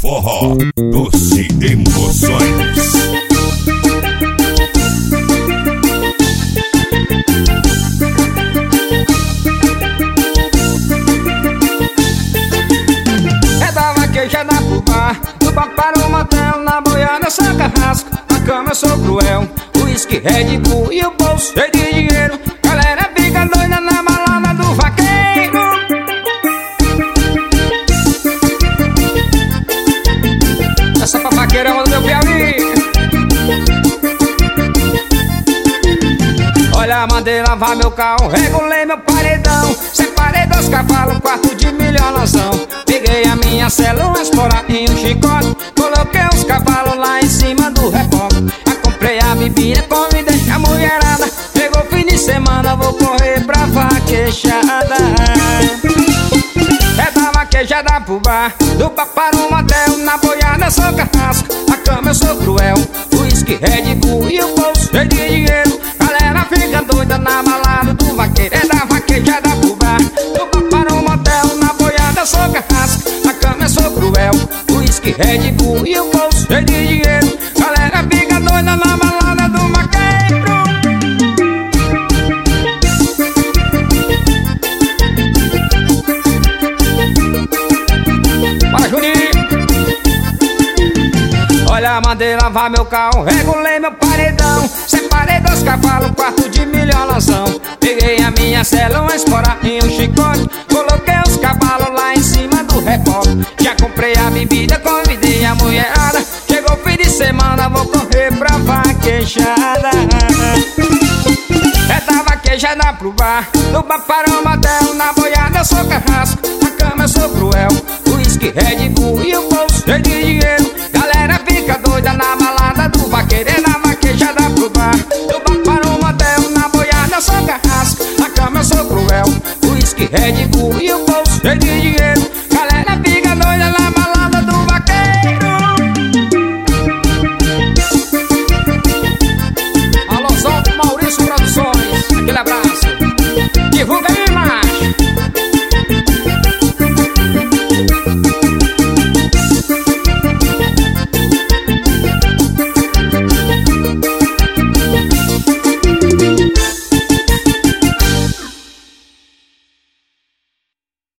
forró, doce emoções. É da vaquejada pro bar, do bar para o motel, na boiada só carrasco, na cama eu sou cruel. Whisky, Red Bull e o bolso cheio de dinheiro. Galera fica doida na balada do vaqueiro. Essa pra vaqueirão do meu Piauí. Olha, mandei lavar meu carro, regulei meu paredão, separei 2 cavalos, 4 de milhonazão. Peguei a minha cela, uma espora e um chicote, coloquei os cavalos lá em cima do reboque. Comprei a bebida, convidei a mulherada. Pegou o fim de semana, vou correr pra vaquejada. É da vaquejada pro bar, do bar para o motel, na boiada sou carrasco, na cama eu sou cruel. Whisky, Red Bull e o bolso cheio de dinheiro. Galera fica doida na balada do vaqueiro. É da vaquejada pro bar, do bar para o motel, na boiada sou carrasco, na cama eu sou cruel. Whisky, Red Bull e o bolso cheio de dinheiro. Galera fica doida na balada do vaqueiro. Para Juninho. Olha, mandei lavar meu carro, regulei meu paredão, separei 2 cavalos, 4 de milhonazão. Peguei a minha cela, uma espora e um chicote, coloquei os cavalos lá em cima do reboque. Já comprei a bebida, convidei a mulherada. Chegou o fim de semana, vou correr pra vaquejada. É da vaquejada pro bar, do bar para o motel, na boiada eu sou carrasco, na cama eu sou cruel. Whisky, Red Bull e o bolso cheio de dinheiro. Galera fica doida na balada do vaqueiro. É da vaquejada pro bar, do bar para o motel, na boiada eu sou carrasco, na cama eu sou cruel. Whisky, Red Bull e o bolso cheio de dinheiro.